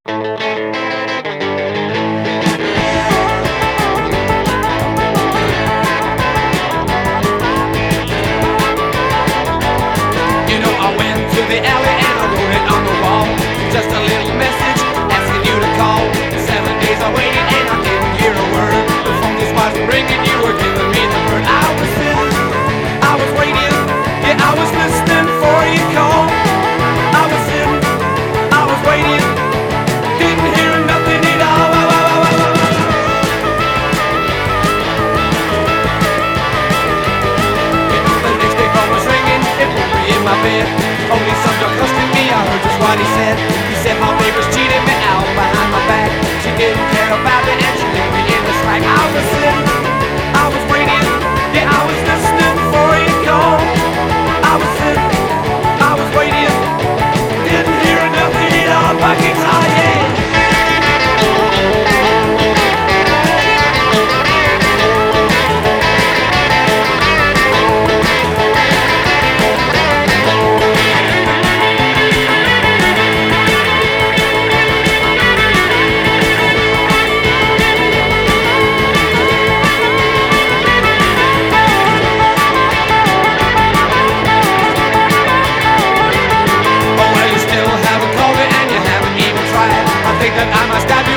You know, I went to the alley and I wrote it on the wall. Just a little message asking you to call. 7 days I waited and I didn't hear a word. The phone just wasn't ringing, you were giving me the bird. I was sitting, I was waiting, yeah, I was listening for your call. I was sitting, I was waiting, didn't hear nothing at all. You know, the next day phone was ringing, it woke me in my bed. Only some girl cussing me, I heard just what he said. He said my neighbor's cheated me out behind my back. She didn't care about me and she left me in the slack. I was sitting, I was waiting, yeah, I was listening for your call. I was sitting, I was waiting, didn't hear nothing at all. My guitar, yeah. I think that I must have you